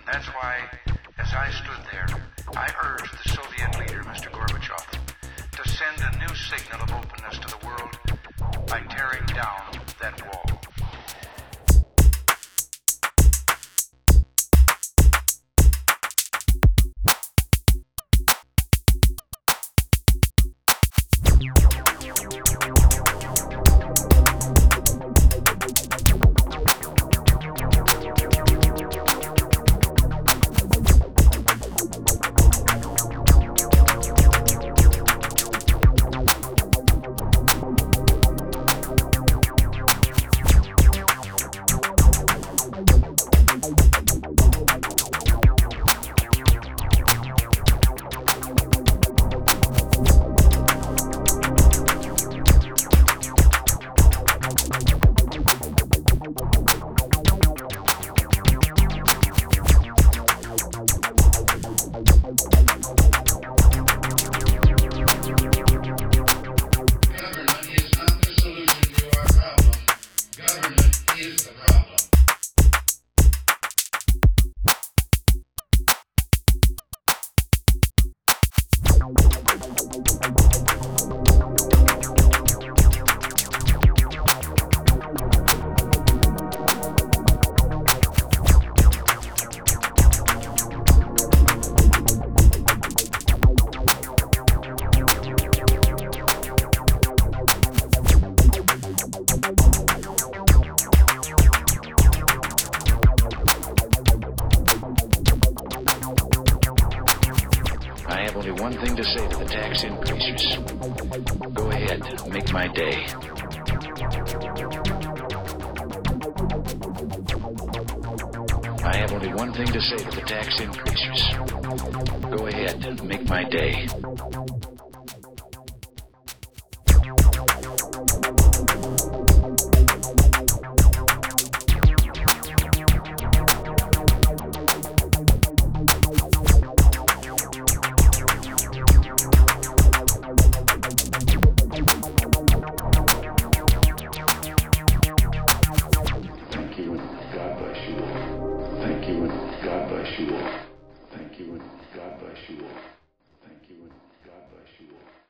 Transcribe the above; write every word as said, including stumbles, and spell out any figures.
That's why, as I stood there, I urged the Soviet leader, Mister Gorbachev, to send a new signal of openness to the world by tearing down that wall. I have only one thing to say to the tax increasers. Go ahead, make my day. I have only one thing to say to the tax increasers. Go ahead, make my day. Thank you and God bless you all. Thank you and God bless you all. Thank you and God bless you all.